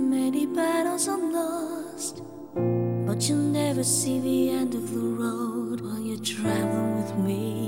Many battles I'm lost, but you'll never see the end of the road while you're traveling with me.